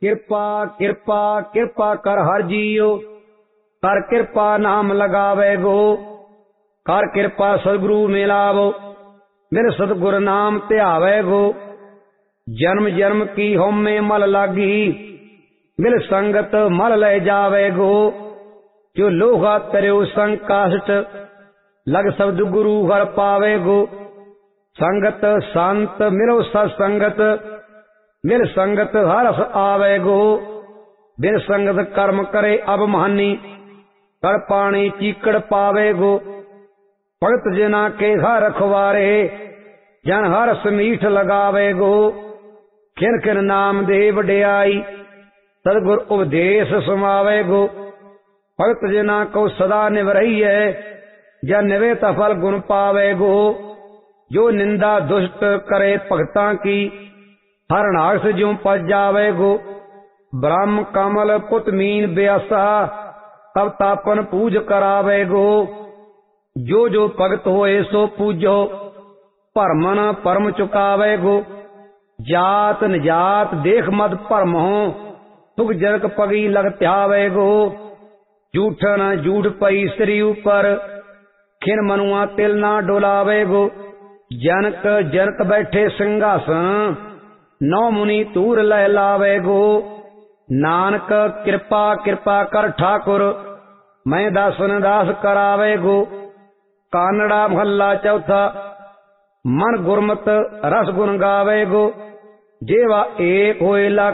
किरपा किरपा किरपा कर हर जियो, कर कृपा नाम लगावे गो। कर कृपा सदगुरु मिलावो, मेरे सतगुर नाम ध्यावे गो। जन्म जन्म की होमे मल लागी, मिल संगत मल ले जावे गो। जो लोहा तरियो संग काष्ट, लग शब्द गुरु हर पावे गो। संगत संत मिलो सत्संगत, मिल संगत हरस आवे गो। बिन संगत कर्म करे अबमानी, कर पानी चीकड़ पावे गो। भगत जना के हर रखवारे, जन हरस मीठ लगावे गो। खिन खिन नाम दे वड्याई, सदगुर उपदेश समावे गो। भगत जना को सदा निवरही है, जन निवेत फल गुण पावे गो। जो निंदा दुष्ट करे भगतां की, हर नाग ज्यों पज जावे गो। ब्रह्म कमल पुत मीन ब्यासा, तब तापन पूज करावे गो। जो जो भगत होए सो पूजो, भरमन परम चुकावे गो। जात निजात देख मत भरम हो, सुख जरक पगी लग त्यावे गो। झूठन झूठ पई श्री ऊपर, खिन मनुआ तिल ना डोलावे गो। जनक जनक बैठे सिंहासन, नौ मुनि तूर लहलावे गो। नानक कृपा कृपा कर ठाकुर, मैं दासन दास करावे गो। कानड़ा महला चौथा, मन गुरमत रस गुण गावे गो। जेवा एक होए ला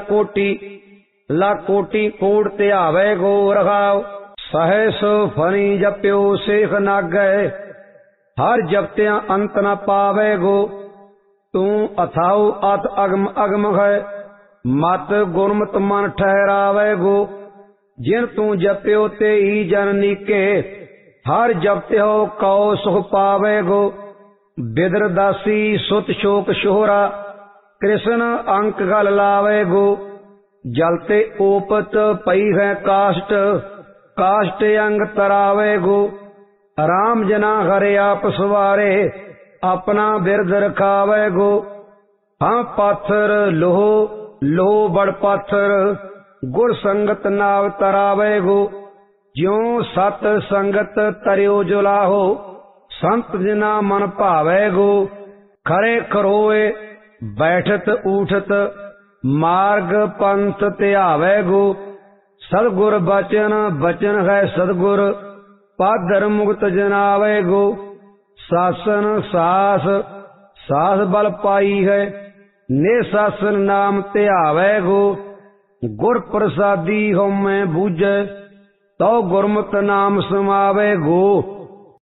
कोटि कोट त्यावे गो रखाओ। सहस फनी जप्यो सेख नागै, हर जपत्या अंत न पावे गो। तू अथाऊ अत अगम अगम है, मत गुरमत मन ठहरावे गो। जिन तू जप्यो ते ही जन नीके, हर जपते हो कौ सुख पावे गो। बिदर दासी सुत शोक शोहरा, कृष्ण अंक गल लावे गो। जलते ओपत पई है काष्ट, काष्ट अंग तरावे गो। राम जना हरे आप सवारे, अपना बिरद रखावे गो। हाँ पाथर लोहो लोहो बड़ पाथर, गुर संगत नाव तरावे गो। ज्यों सत संगत तरियो जुलाहो, संत जना मन भावे गो। खरे खरोए बैठत उठत, मार्ग पंथ त्यावे गो। सदगुर बचन बचन है सदगुर, पादर मुक्त जनावे गो। शासन सास सास बल पाई है, ने शासन नाम त्यावे गो। गुर प्रसादी होमै बूझे, तो गुरमत नाम समावे गो।